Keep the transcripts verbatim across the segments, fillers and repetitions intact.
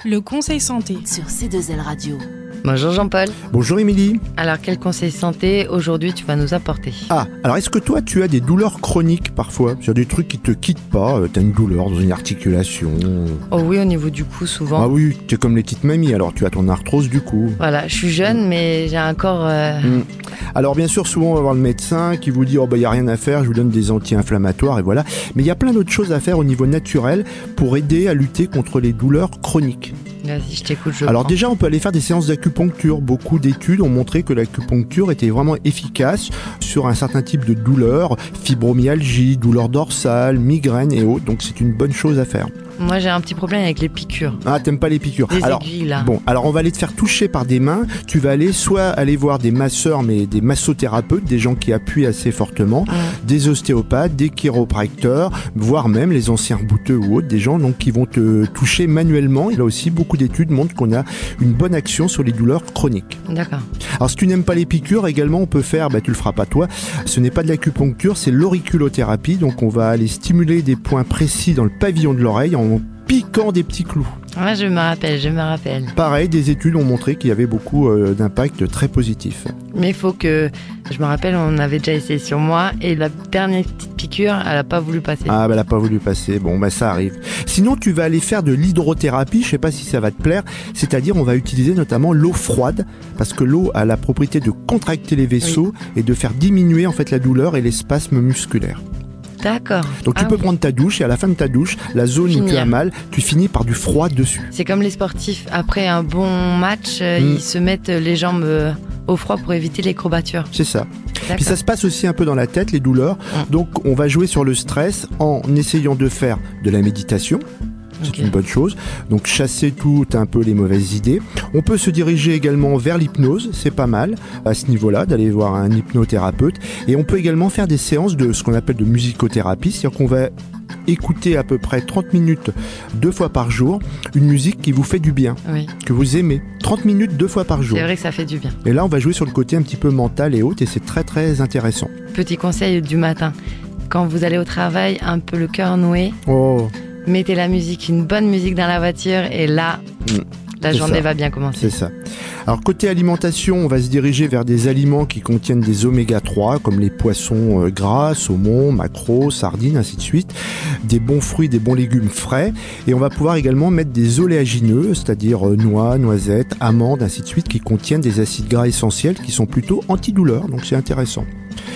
Le conseil santé sur C deux L Radio. Bonjour Jean-Paul. Bonjour Émilie. Alors quel conseil santé aujourd'hui tu vas nous apporter? Ah, alors est-ce que toi tu as des douleurs chroniques parfois? C'est des trucs qui te quittent pas, euh, t'as une douleur dans une articulation? Oh oui, au niveau du cou souvent. Ah oui, t'es comme les petites mamies, alors tu as ton arthrose du cou. Voilà, je suis jeune mais j'ai un corps... Euh... Mmh. Alors bien sûr, souvent on va voir le médecin qui vous dit « Oh bah y a rien à faire, je vous donne des anti-inflammatoires et voilà ». Mais il y a plein d'autres choses à faire au niveau naturel pour aider à lutter contre les douleurs chroniques. Vas-y, je t'écoute, je Alors prends. déjà, on peut aller faire des séances d'acupuncture. Beaucoup d'études ont montré que l'acupuncture était vraiment efficace sur un certain type de douleurs, fibromyalgie, douleurs dorsales, migraines et autres. Donc c'est une bonne chose à faire. Moi j'ai un petit problème avec les piqûres. Ah, t'aimes pas les piqûres? Des alors, aiguilles là. Bon, alors on va aller te faire toucher par des mains. Tu vas aller soit aller voir des masseurs, mais des massothérapeutes, des gens qui appuient assez fortement, mmh. des ostéopathes, des chiropracteurs, voire même les anciens rebouteux ou autres, des gens donc qui vont te toucher manuellement. Et là aussi, beaucoup d'études montrent qu'on a une bonne action sur les douleurs chroniques. D'accord. Alors si tu n'aimes pas les piqûres, également on peut faire, bah tu le feras pas toi, ce n'est pas de l'acupuncture, c'est l'auriculothérapie. Donc on va aller stimuler des points précis dans le pavillon de l'oreille en piquant des petits clous. Ouais, je me rappelle, je me rappelle. Pareil, des études ont montré qu'il y avait beaucoup euh, d'impacts très positifs. Mais il faut que... Je me rappelle, on avait déjà essayé sur moi et la dernière petite piqûre, elle n'a pas voulu passer. Ah, bah elle n'a pas voulu passer. Bon, bah ça arrive. Sinon, tu vas aller faire de l'hydrothérapie. Je sais pas si ça va te plaire. C'est-à-dire, on va utiliser notamment l'eau froide parce que l'eau a la propriété de contracter les vaisseaux oui. et de faire diminuer en fait la douleur et les spasmes musculaires. D'accord. Donc tu ah peux oui. prendre ta douche et à la fin de ta douche, la zone Finir. où tu as mal, tu finis par du froid dessus. C'est comme les sportifs, après un bon match, euh, mmh. ils se mettent les jambes euh, au froid pour éviter les courbatures. C'est ça. D'accord. Puis ça se passe aussi un peu dans la tête, les douleurs. Mmh. Donc on va jouer sur le stress en essayant de faire de la méditation. C'est okay. une bonne chose. Donc chasser tout un peu les mauvaises idées. On peut se diriger également vers l'hypnose, c'est pas mal à ce niveau-là d'aller voir un hypnothérapeute. Et on peut également faire des séances de ce qu'on appelle de musicothérapie, c'est-à-dire qu'on va écouter à peu près trente minutes deux fois par jour une musique qui vous fait du bien, oui. que vous aimez. trente minutes deux fois par jour. C'est vrai que ça fait du bien. Et là, on va jouer sur le côté un petit peu mental et autres et c'est très très intéressant. Petit conseil du matin, quand vous allez au travail, un peu le cœur noué. Oh. Mettez la musique, une bonne musique dans la voiture et là, mmh, la journée ça. va bien commencer. C'est ça. Alors côté alimentation, on va se diriger vers des aliments qui contiennent des oméga trois comme les poissons euh, gras, saumon, maquereau, sardines, ainsi de suite, des bons fruits, des bons légumes frais et on va pouvoir également mettre des oléagineux, c'est-à-dire euh, noix, noisettes, amandes, ainsi de suite qui contiennent des acides gras essentiels qui sont plutôt antidouleurs, donc c'est intéressant.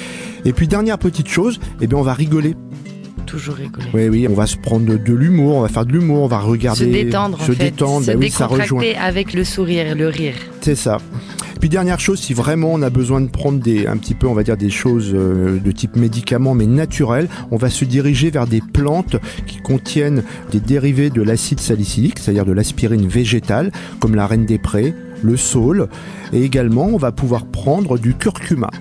Et puis dernière petite chose, eh bien on va rigoler. Toujours rigoler. Oui, oui, on va se prendre de, de l'humour, on va faire de l'humour, on va regarder... Se détendre, se en fait. Détendre, se bah oui, ça rejoint. avec le sourire, le rire. C'est ça. Puis dernière chose, si vraiment on a besoin de prendre des, un petit peu, on va dire des choses euh, de type médicaments, mais naturelles, on va se diriger vers des plantes qui contiennent des dérivés de l'acide salicylique, c'est-à-dire de l'aspirine végétale, comme la reine des prés, le saule, et également on va pouvoir prendre du curcuma.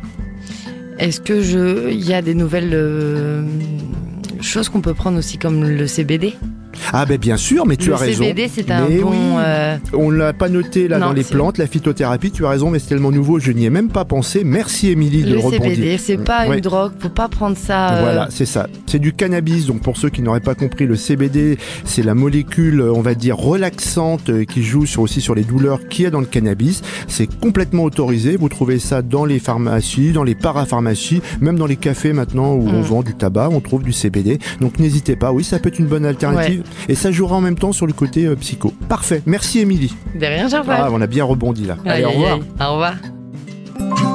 Est-ce que je, il y a des nouvelles euh, choses qu'on peut prendre aussi comme le C B D? Ah ben bien sûr, mais tu le as raison. Le C B D, c'est un mais bon... Oui. Euh... On ne l'a pas noté là non, dans les c'est... plantes, la phytothérapie, tu as raison, mais c'est tellement nouveau, je n'y ai même pas pensé. Merci Émilie de le rebondir. Le C B D, c'est pas ouais. une drogue, faut pas prendre ça... Euh... Voilà, c'est ça. C'est du cannabis, donc pour ceux qui n'auraient pas compris, le C B D, c'est la molécule, on va dire, relaxante qui joue sur, aussi sur les douleurs qu'il y a dans le cannabis. C'est complètement autorisé, vous trouvez ça dans les pharmacies, dans les parapharmacies, même dans les cafés maintenant où mmh. on vend du tabac, on trouve du C B D. Donc n'hésitez pas, oui, ça peut être une bonne alternative. Ouais. Et ça jouera en même temps sur le côté euh, psycho. Parfait, merci Émilie. De rien, Jean-Paul. Ah, on a bien rebondi là. Allez, aïe, au revoir. Aïe. Au revoir.